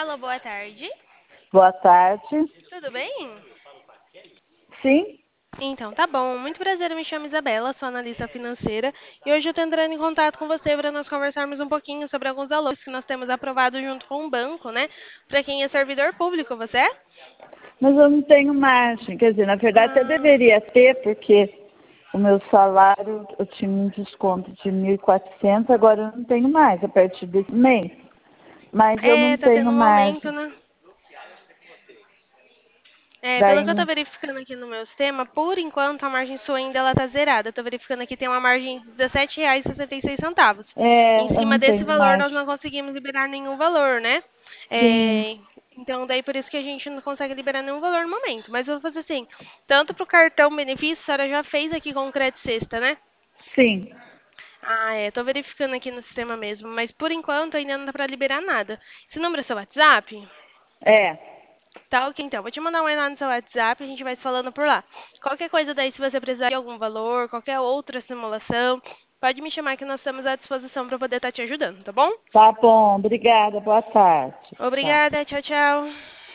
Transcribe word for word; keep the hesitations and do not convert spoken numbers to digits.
Alô, boa tarde. Boa tarde. Tudo bem? Sim? Então, tá bom. Muito prazer, eu me chamo Isabela, sou analista financeira. E hoje eu estou entrando em contato com você para nós conversarmos um pouquinho sobre alguns valores que nós temos aprovado junto com o banco, né? Para quem é servidor público, você é? Mas eu não tenho margem. Quer dizer, na verdade eu Ah, deveria ter, porque o meu salário, eu tinha um desconto de mil e quatrocentos, agora eu não tenho mais a partir desse mês. Mas eu é, não tá tendo tenho um aumento, margem. né? É, pelo Daí que eu tô não verificando aqui no meu sistema, por enquanto a margem sua ainda ela tá zerada. Eu tô verificando aqui tem uma margem de dezessete reais e sessenta e seis centavos. é, Em eu cima não desse tenho valor nós margem. não conseguimos liberar nenhum valor, né? Sim, É, então daí por isso que a gente não consegue liberar nenhum valor no momento. Mas eu vou fazer assim, tanto pro cartão benefício, a senhora já fez aqui com o Crédito Sexta, né? sim. Ah, é, tô verificando aqui no sistema mesmo, mas por enquanto ainda não dá pra liberar nada. Esse número é seu WhatsApp? É, Tá, ok, então. Vou te mandar um e lá no seu WhatsApp, a gente vai se falando por lá. Qualquer coisa daí, se você precisar de algum valor, qualquer outra simulação, pode me chamar que nós estamos à disposição para poder estar te ajudando, tá bom? tá bom. Obrigada. Boa tarde. Tchau. Obrigada, tchau, tchau.